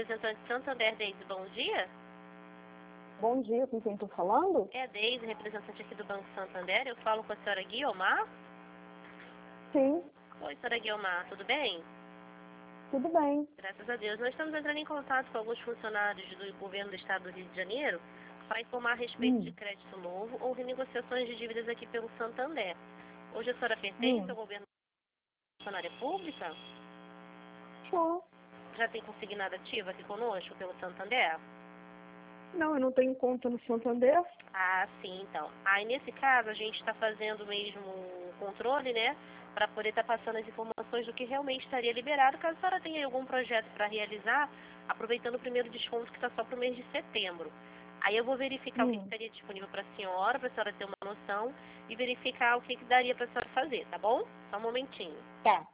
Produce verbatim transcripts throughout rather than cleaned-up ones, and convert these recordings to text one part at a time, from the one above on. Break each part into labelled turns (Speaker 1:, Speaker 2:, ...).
Speaker 1: representante Santander, Deise, bom dia.
Speaker 2: Bom dia, com quem estou falando?
Speaker 1: É a Deise, representante aqui do Banco Santander. Eu falo com a senhora Guiomar.
Speaker 2: Sim.
Speaker 1: Oi, senhora Guiomar, tudo bem?
Speaker 2: Tudo bem.
Speaker 1: Graças a Deus. Nós estamos entrando em contato com alguns funcionários do governo do estado do Rio de Janeiro para informar a respeito
Speaker 2: Hum.
Speaker 1: de crédito novo ou renegociações de dívidas aqui pelo Santander. Hoje a senhora pertence
Speaker 2: Hum.
Speaker 1: ao governo funcionária pública?
Speaker 2: Só.
Speaker 1: Já tem consignado ativa aqui conosco pelo Santander?
Speaker 2: Não, eu não tenho conta no Santander.
Speaker 1: Ah, sim, então. Aí, nesse caso, a gente está fazendo mesmo o controle, né? Para poder estar passando as informações do que realmente estaria liberado, caso a senhora tenha algum projeto para realizar, aproveitando o primeiro desconto que está só para o mês de setembro. Aí eu vou verificar
Speaker 2: Hum.
Speaker 1: o que, que estaria disponível para a senhora, para a senhora ter uma noção, e verificar o que, que daria para a senhora fazer, tá bom? Só um momentinho.
Speaker 2: Tá.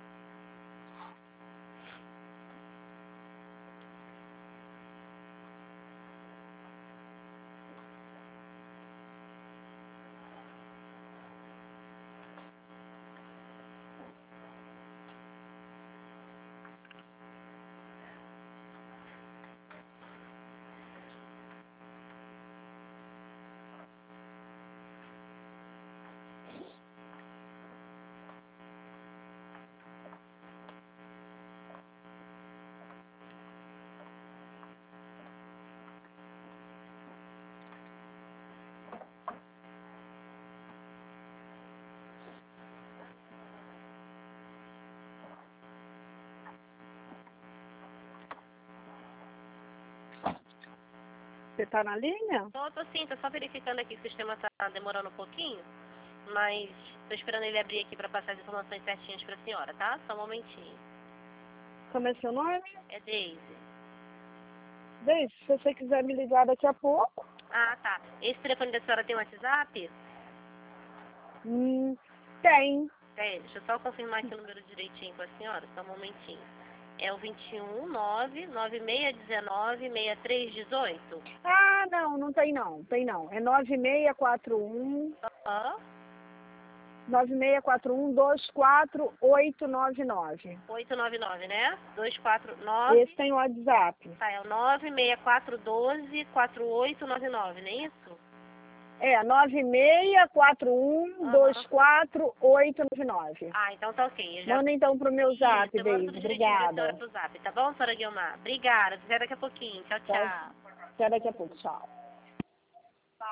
Speaker 2: Você tá na linha?
Speaker 1: Tô, tô sim, tô só verificando aqui que o sistema tá demorando um pouquinho, mas tô esperando ele abrir aqui para passar as informações certinhas para a senhora, tá? Só um momentinho.
Speaker 2: Como é seu nome?
Speaker 1: É Deise.
Speaker 2: Deise, se você quiser me ligar daqui a pouco.
Speaker 1: Ah, tá. Esse telefone da senhora tem WhatsApp?
Speaker 2: Hum, tem.
Speaker 1: É, deixa eu só confirmar aqui o número direitinho com a senhora, só um momentinho. É o vinte e um, nove, nove seis um nove, seis três um oito?
Speaker 2: Ah, não, não tem não. Tem não. É nove seis quatro um,
Speaker 1: Aham.
Speaker 2: nove seis quatro um, dois quatro oito nove nove.
Speaker 1: oito nove nove, né? dois quatro nove.
Speaker 2: Esse tem o WhatsApp.
Speaker 1: Tá, é o nove seis quatro um dois, quatro oito nove nove, não é isso?
Speaker 2: É, nove seis quatro um, dois quatro oito nove nove.
Speaker 1: Ah, então tá ok. Eu já...
Speaker 2: Manda então pro meu zap,
Speaker 1: Isso, eu mando
Speaker 2: Deise.
Speaker 1: tudo direitinho pra senhora
Speaker 2: Obrigada.
Speaker 1: pro zap, tá bom, senhora Guiomar? Obrigada, até daqui a pouquinho. Tchau,
Speaker 2: Tá?
Speaker 1: tchau.
Speaker 2: Até daqui a pouco. Tchau.